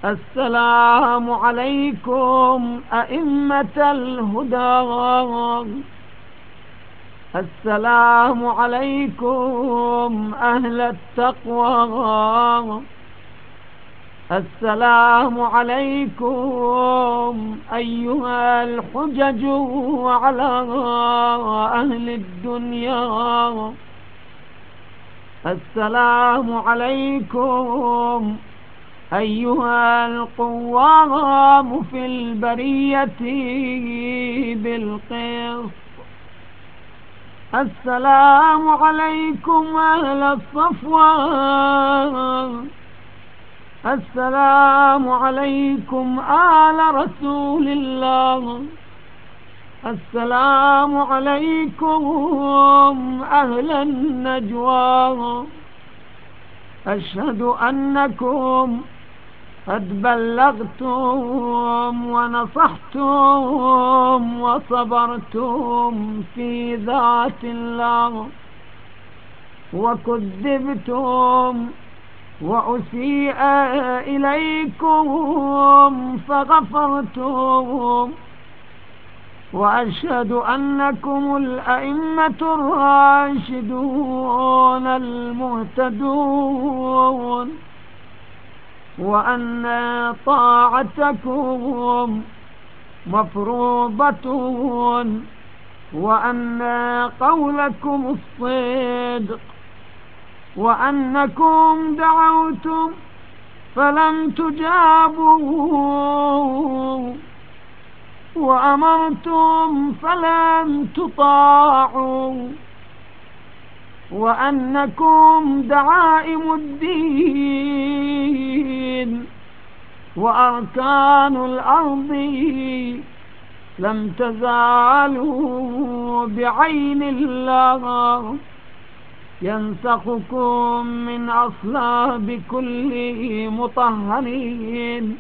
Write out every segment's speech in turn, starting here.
السلام عليكم أئمة الهدى، السلام عليكم أهل التقوى، السلام عليكم أيها الحجج على أهل الدنيا، السلام عليكم أيها القوام في البرية بالقسط، السلام عليكم أهل الصفوة، السلام عليكم آل رسول الله، السلام عليكم أهل النجوى. أشهد أنكم قد بلغتم ونصحتم وصبرتم في ذات الله، وكذبتم وأسيء إليكم فغفرتم، وأشهد أنكم الأئمة الراشدون المهتدون، وأن طاعتكم مفروضة، وأن قولكم الصدق، وأنكم دعوتم فلم تجابوا، وأمرتم فلم تطاعوا، وأنكم دعائم الدين وأركان الأرض لم تزالوا بعين الله ينسخكم من أصلاب كل مطهرين،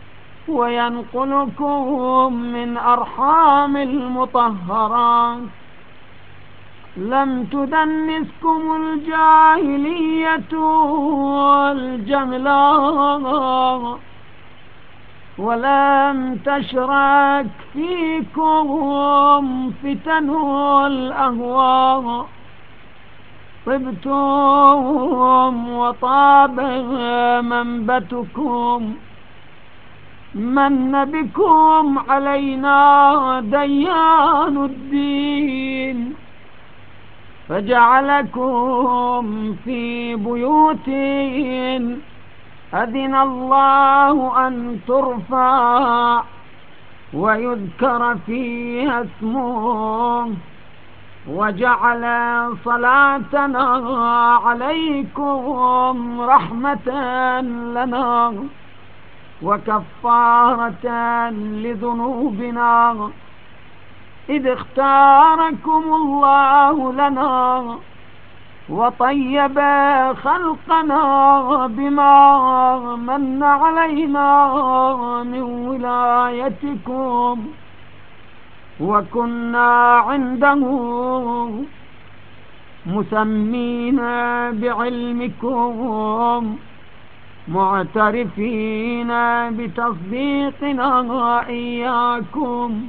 وينقلكم من أرحام المطهرات. لم تدنسكم الجاهلية والجهلاء، ولم تشرك فيكم فتن الأهواء. طبتم وطاب منبتكم، من بكم علينا ديان الدين، فجعلكم في بيوت أذن الله أن ترفع ويذكر فيها اسمه، وجعل صلاتنا عليكم رحمة لنا وكفارة لذنوبنا، إذ اختاركم الله لنا وطيب خلقنا بما من علينا من ولايتكم، وكنا عنده مسمين بعلمكم معترفين بتصديقنا إياكم.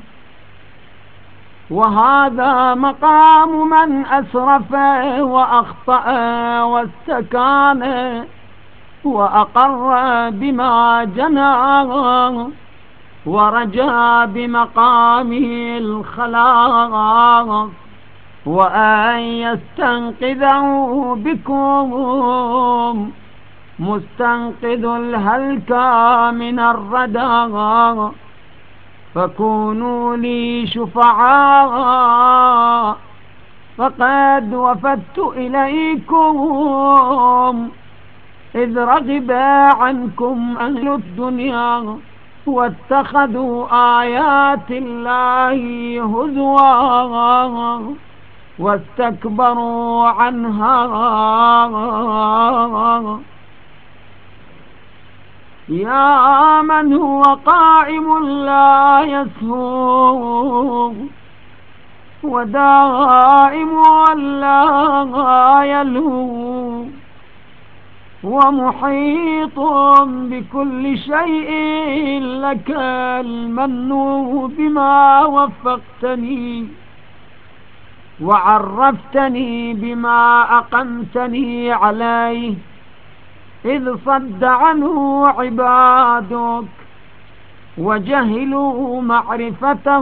وهذا مقام من أسرف وأخطأ واستكان وأقر بما جنى ورجى بمقامه الخلاق، وأن يستنقذه بكم مستنقذ الهلك من الردى، فكونوا لي شفعاء، فقد وفدت إليكم إذ رغب عنكم أهل الدنيا واتخذوا آيات الله هزوا واستكبروا عنها. يا من هو قائم لا يسهو ودائم لا يلهو، ومحيط بكل شيء، لك المن بما وفقتني وعرفتني بما أقمتني عليه، إذ صد عنه عبادك وجهلوا معرفته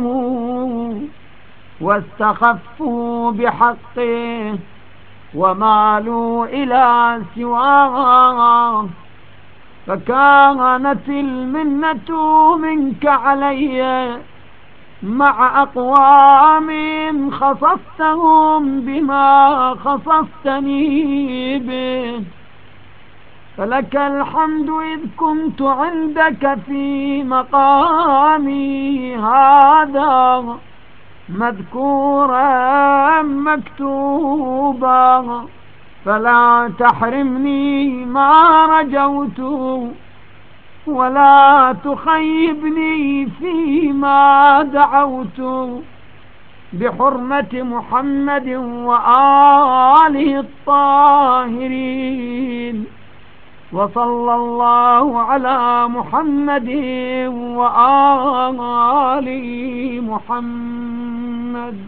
واستخفوا بحقه ومالوا إلى سواه. فكانت المنة منك علي مع أقوام خصصتهم بما خصصتني به، فلك الحمد إذ كنت عندك في مقامي هذا مذكورا مكتوبا، فلا تحرمني ما رجوت ولا تخيبني فيما دعوت، بحرمة محمد وآله الطاهرين. وصلى الله على محمد وآل محمد.